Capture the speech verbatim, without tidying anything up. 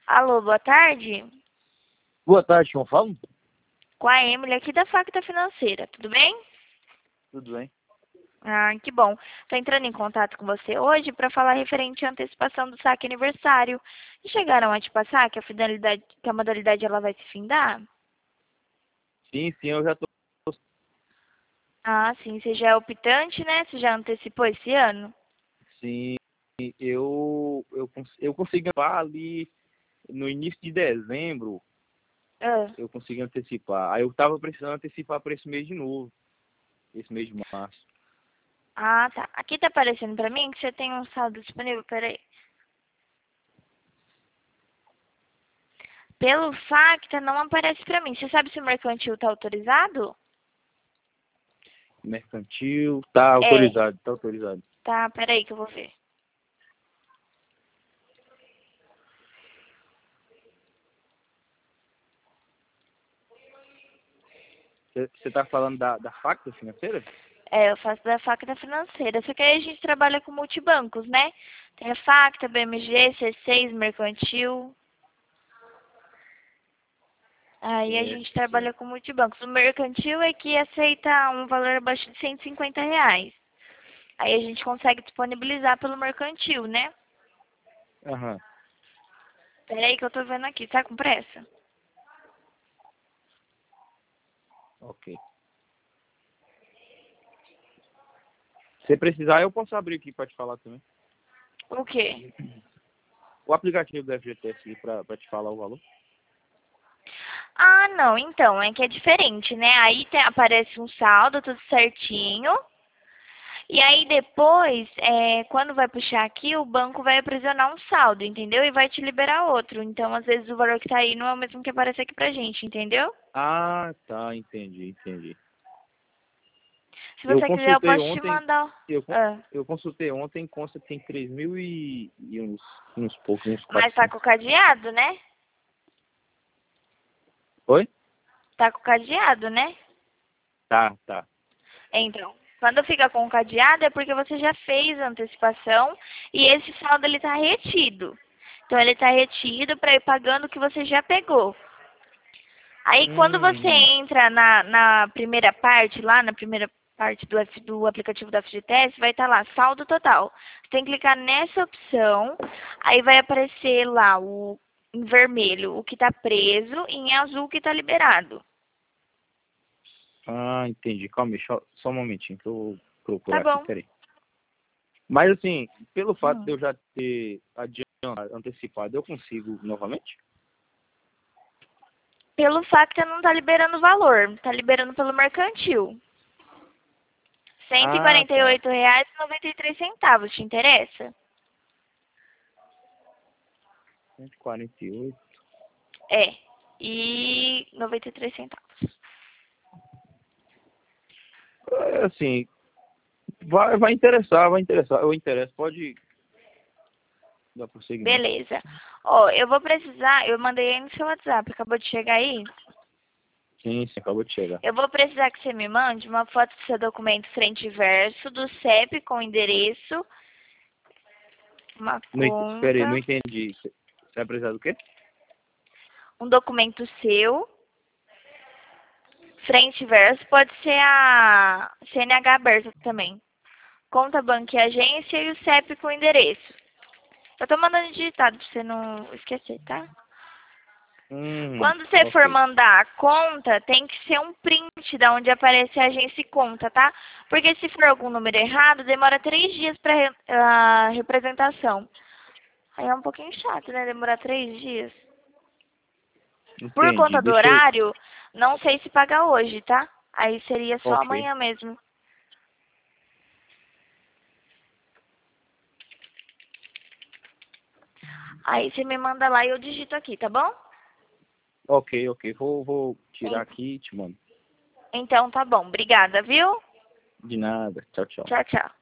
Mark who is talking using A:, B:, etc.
A: Alô, boa tarde.
B: Boa tarde, como falo?
A: Com a Emily aqui da Facta Financeira, tudo bem?
B: Tudo bem?
A: Ah, que bom. Estou entrando em contato com você hoje para falar referente à antecipação do saque aniversário. E chegaram a te passar que a fidelidade, que a modalidade ela vai se findar?
B: Sim, sim, eu já tô.
A: Ah, sim, você já é optante, né? Você já antecipou esse ano?
B: Sim, eu, eu, cons- eu consigo antecipar ali no início de dezembro,
A: Ah,
B: eu consigo antecipar. Aí eu tava precisando antecipar para esse mês de novo, esse mês de março.
A: ah, tá. Aqui tá aparecendo para mim que você tem um saldo disponível. Peraí. Pelo Facta não aparece para mim. Você sabe se o mercantil está autorizado?
B: Mercantil, tá
A: É.
B: autorizado, tá autorizado.
A: Tá, peraí que eu vou ver.
B: Você tá falando da, da Facta Financeira?
A: É, eu faço da Facta Financeira. Só que aí a gente trabalha com multibancos, né? Tem a Facta, B M G, C seis, Mercantil. Aí a
B: Certo,
A: gente
B: certo.
A: trabalha com multibancos. O Mercantil é que aceita um valor abaixo de cento e cinquenta reais. Aí a gente consegue disponibilizar pelo Mercantil, né?
B: Aham,
A: Peraí que eu tô vendo aqui. Tá com pressa?
B: ok. Se precisar, eu posso abrir aqui para te falar também.
A: O quê?
B: O aplicativo do F G T S para para te falar o valor.
A: Ah, não. Então, é que é diferente, né? Aí tem- aparece um saldo, tudo certinho. E aí depois, é, quando vai puxar aqui, o banco vai aprisionar um saldo, entendeu? E vai te liberar outro. Então, às vezes, o valor que tá aí não é o mesmo que aparece aqui pra gente, entendeu?
B: Ah, tá, entendi, entendi.
A: Se
B: Eu
A: você quiser, eu
B: consultei
A: posso te
B: ontem,
A: mandar. o-
B: eu, con-
A: Ah,
B: eu consultei ontem, consta que tem três mil e, e uns, uns poucos, uns
A: mas tá
B: quatrocentos.
A: com o cadeado, né?
B: Oi?
A: Tá com o cadeado, né?
B: Tá, tá.
A: Então, quando fica com o cadeado é porque você já fez a antecipação e esse saldo ele tá retido. Então, ele tá retido para ir pagando o que você já pegou. Aí quando você
B: Uhum.
A: entra na, na primeira parte, lá na primeira parte do, F- do aplicativo da F G T S, vai estar lá, saldo total. Você tem que clicar nessa opção, aí vai aparecer lá o em vermelho o que está preso e em azul o que está liberado.
B: Ah, entendi. Calma aí, só, só um momentinho que eu vou
A: Tá
B: procurar aqui,
A: bom.
B: peraí. Mas assim, pelo fato de
A: Hum.
B: eu já ter adiantado, antecipado, eu consigo novamente?
A: Pelo Facta não está liberando o valor, está liberando pelo mercantil. Cento e e
B: Ah,
A: quarenta e
B: tá.
A: oito reais e noventa e três centavos, te interessa?
B: cento e quarenta e oito.
A: É. E noventa e três centavos.
B: É, assim, vai, vai interessar, vai interessar. Eu interesso, pode dar prosseguimento.
A: Beleza. Ó, eu vou precisar, eu mandei aí no seu WhatsApp, acabou de chegar aí.
B: Sim, sim, acabou de chegar.
A: Eu vou precisar que você me mande uma foto do seu documento frente e verso, do C E P com endereço, uma
B: Não, ent- peraí, não
A: conta,
B: entendi. Você vai precisar do quê?
A: um documento seu, frente e verso, pode ser a C N H aberta também. Conta, banco e agência e o C E P com endereço. Eu tô mandando digitado pra você não esquecer, tá?
B: Hum,
A: Quando você for
B: ok.
A: mandar a conta, tem que ser um print da onde aparece a agência e conta, tá? Porque se for algum número errado, demora três dias para a representação. Aí é um pouquinho chato, né? Demorar três dias. Por
B: Entendi.
A: conta do
B: Deixa eu.
A: horário, não sei se paga hoje, tá? Aí seria só
B: Ok.
A: amanhã mesmo. Aí você me manda lá e eu digito aqui, tá bom?
B: Ok, ok. Vou, vou tirar
A: En-
B: aqui e te mando.
A: Então tá bom. Obrigada, viu?
B: De nada. Tchau, tchau.
A: Tchau, tchau.